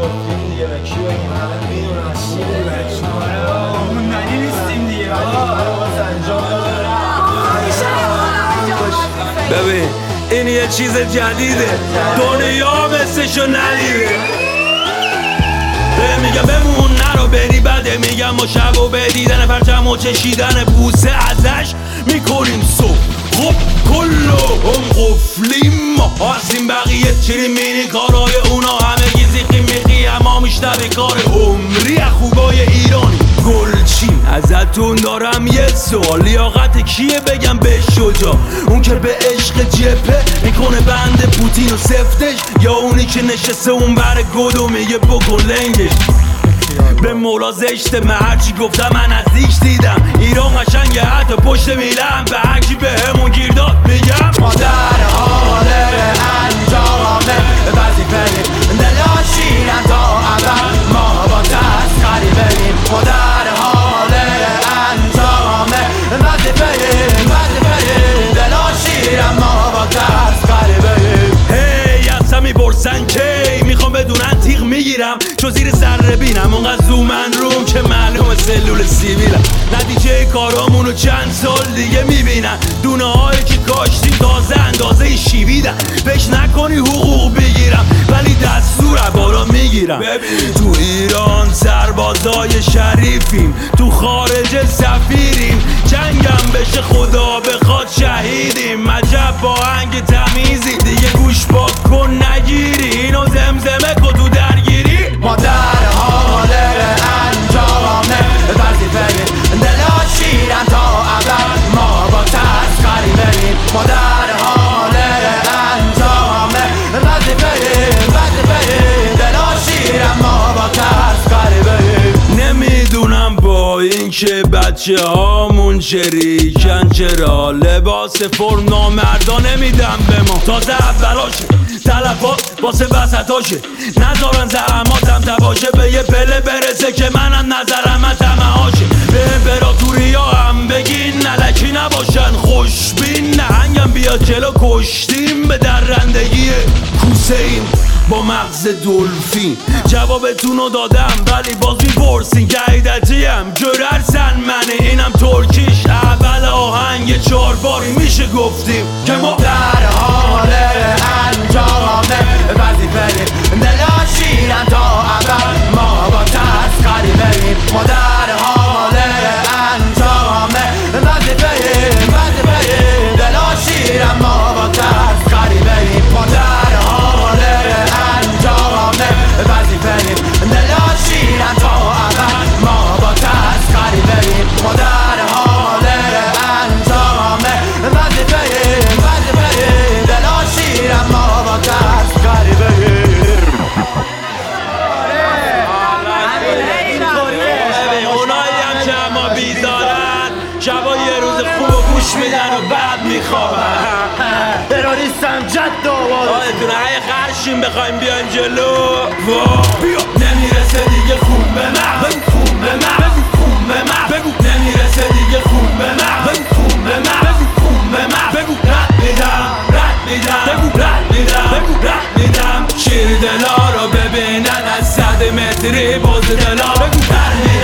دیگه به کی بگیم همه میدونن موندنی نیستیم دیگه ببین این یه چیز جدیده دنیا مثلشو ندیده میگم بمون نرو بری بده میگم ما شب و به دیدن پرچم و چشیدن بوسه ازش میکنیم صبح خب کلو هم قفلیم ما هستیم بقیه چیریم مینی کارهای اونا همه گیزی میخی اما میشنوی کار عمری خوبای ایرانی گلچین ازتون دارم یه سوال لیاقت کیه بگم به شجاع اون که به عشق جپه میکنه بند پوتین و سفتش یا اونی که نشسته اون بر گد و میگه بکن لنگش به مولا زشته من هرچی گفتم من نزدیک دیدم ایران قشنگه حتی پشت میلم به هرکی به همون گیر داد میگم ما در حال انجامه وظیفه دلاشیرن تا اول ما با تسخری بریم ما در حال انجامه وظیفه دلاشیرن ما با تسخری بریم هی اصلا میپرسن کی میخوام بدونن تیغ میگیرم چو زیر ذره بینم اونقدر زومن روم که معلوم سلول سیبیلم نتیجه کارامونو چند سال دیگه میبینن دونه هایی که کاشتیم تازه اندازه شیویدن فکر نکنی حقوق بگیرم ولی دستور بالا میگیرم تو ایران سربازای شریفیم تو خارج سفیریم جنگم بشه خدا بخواد شهیدیم عجب با هنگ تمیزی دیگه گوش پاک کن نگیری اینو زمزمه کن تو درگیری ما در حال انجامه وظیفه دلاشیرن تا اول ما با تسخری بریم ما در حال انجامه وظیفه دلاشیرن ما با تسخری بریم نمیدونم با این که بچه هامون شریکن چرا لباس فرم نامردا نمیدم به ما تازه اولاشه تلفات واسه وسطاشه نذارن زحماتم تباشه به یه پله برسه که منم نظرم طمعاشه به امپراتوری ها هم بگین نلکی نباشن خوشبین نهنگم بیاد جلو کشتیم به درندگی کوسه ایم با مغز دلفین جوابتونو دادم ولی باز میپرسین که عیدتیم جررسن منه اینم ترکیش اول آهنگ 4 باری میشه گفتیم که ما در حال انجامه وظیفه دلاشیرن تا اول ما با تسخری بریم ما در حال انجامه وظیفه دلاشیرن ما با تسخری بریم ما در حال انجامه وظیفه دلاشیرن تا اول ما با تسخری بریم ما در حال انجامه وظیفه دلاشیرن ما با تسخری بریم اونایی هم که اما بیدارن شبا یه روز خوب و گوش میدن و بعد میخوابن تروریستم جد آواز آدتونه های خرشیم بخوایم بیایم جلو بیا نمیرسه دیگه خون به من خون به من خون به من بگو نمیرسه دیگه خون به من خون به من خون به من بگو رد میدم بگو رد میدم شیر دلا رو ببینن از 100 متری باز دلا بگو در میدم